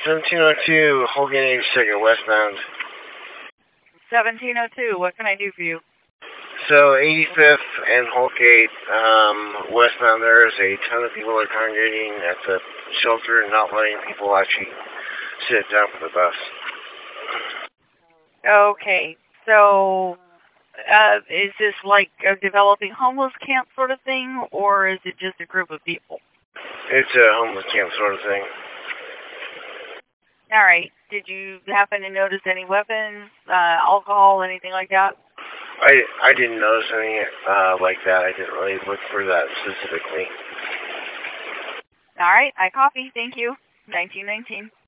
1702, Holgate 82nd, westbound. 1702, what can I do for you? So 85th and Holgate, westbound, there's a ton of people are congregating at the shelter and not letting people actually sit down for the bus. Okay, so is this like a developing homeless camp sort of thing, or is it just a group of people? It's a homeless camp sort of thing. All right. Did you happen to notice any weapons, alcohol, anything like that? I didn't notice anything like that. I didn't really look for that specifically. All right. I copy. Thank you. 1919.